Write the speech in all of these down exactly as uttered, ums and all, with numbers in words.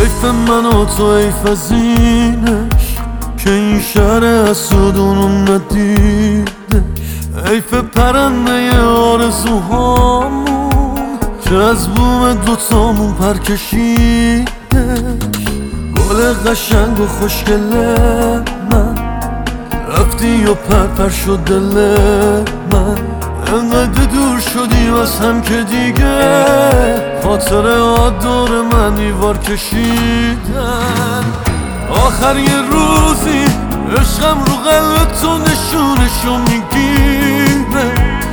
حیف من و تو، حیف از اینش که این شهر حسودونو ندیدش. حیف پرنده آرزوهامون که از بوم دوتامون پر کشیدش. گل قشنگ و خوشگل من رفتی و پر پر شد دل من. انقدر دور شدی از هم که دیگه خاطره ها دور من دیوار کشیدن. آخر یه روزی عشقم رو قلب تو نشونشو میگیره.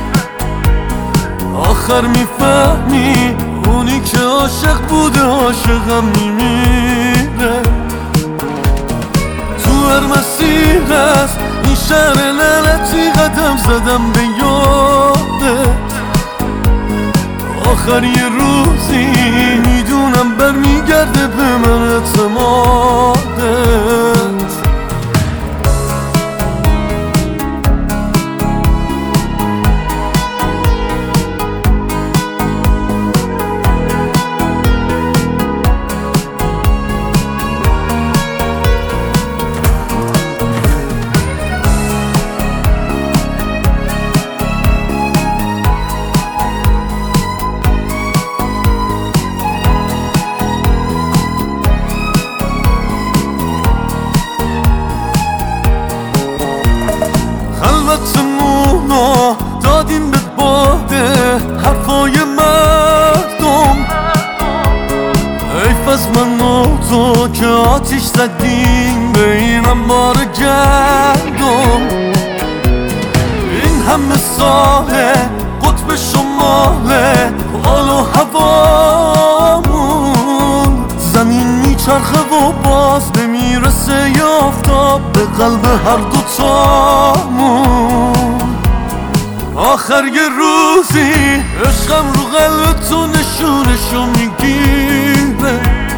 آخر میفهمی اونی که عاشق بوده عاشقم میمیره. تو هر مسیر از این شهر لعنتی قدم زدم به یادت. آخر یه روزی میدونم برمیگرده به من اعتمادت. خلوتمونو دادیم به باده حرفای مردم. حیف از من و تو که آتیش زدیم به این انبار گندم. این همه ساله قطب شماله حال و هوامون. زمین میچرخه و باز نمیرسه ی آفتاب به قلب هر دوتامون. آخر یه روزی عشقم رو قلب تو نشونشو میگیره.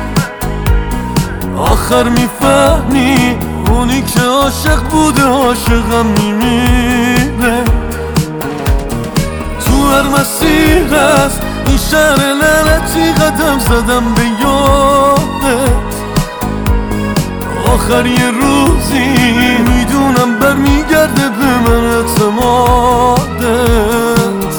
آخر میفهمی اونی که عاشق بوده عاشقم میمیره. تو هر مسیر از این شهر لعنتی قدم زدم به یادت. آخر یه روزی میدونم برمیگرده به من اعتمادت.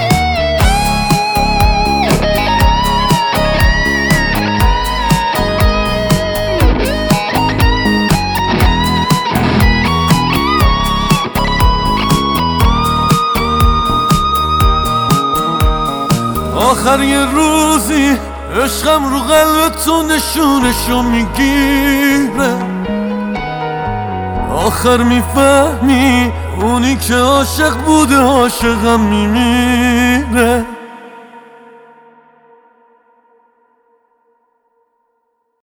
آخر یه روزی عشقم رو قلب تو نشونشو میگیره. آخر میفهمی اونی که عاشق بوده عاشقم میمیره.